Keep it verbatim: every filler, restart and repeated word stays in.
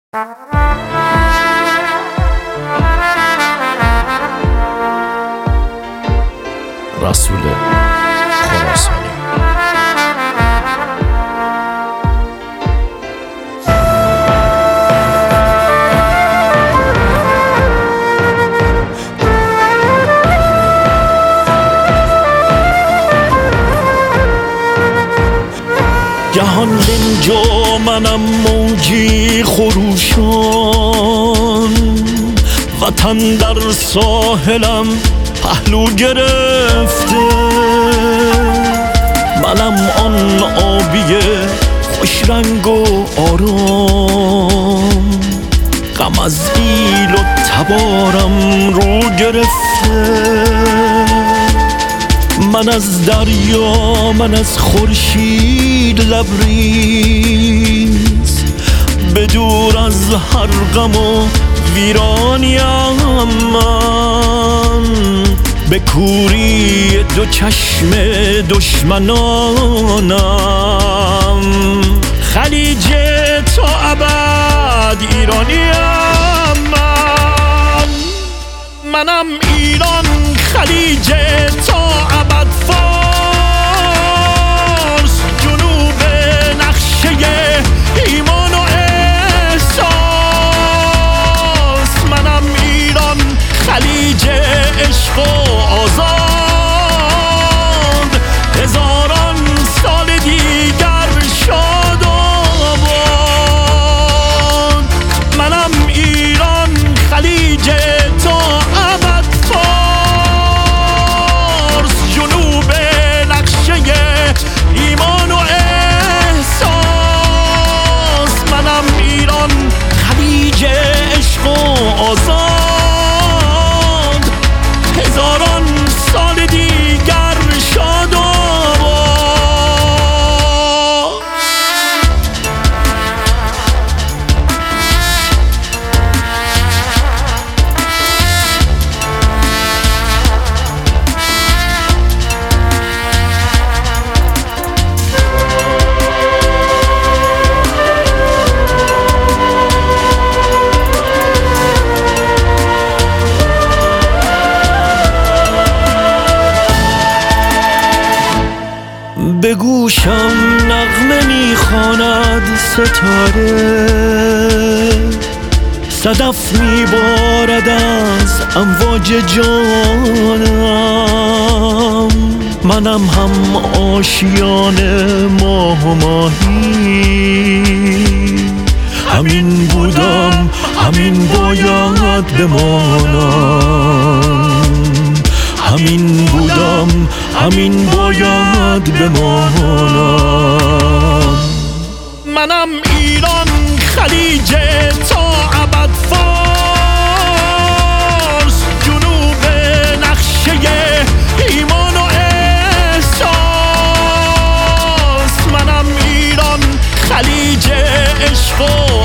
رسول خراسانی. جهان لنج و منم موجی خروشان، وطن در ساحلم پهلو گرفته. منم آن آبی خوش رنگ و آرام، غم از ایل و تبارم رو گرفته. من از دریا، من از خورشید لبریز، به دور از هر غم و ویرانیم. من به کوری دو چشم دشمنانم، خلیج تا ابد ایرانیم. من منم ایران، خلیج تا ابد فارس، جنوب نقشه ایمان و احساس. منم ایران، خلیج عشق و آزاد، هزاران سال دیگر شاد و آباد. منم ایران، خلیج تا ابد فارس، جنوب نقشه ایمان و احساس. منم ایران، خلیج عشق و آزاد، هزاران سال دیگر شاد و آباد. به گوشم نغمه میخواند ستاره، صدف میبارد از امواج جانم. منم هم آشیان ماه و ماهی، همین بودم همین باید بمانم. همین بودم همین باید بمانم. منم ایران، خلیج تا ابد فارس، جنوب نقشه ایمان و احساس. منم ایران، خلیج عشق و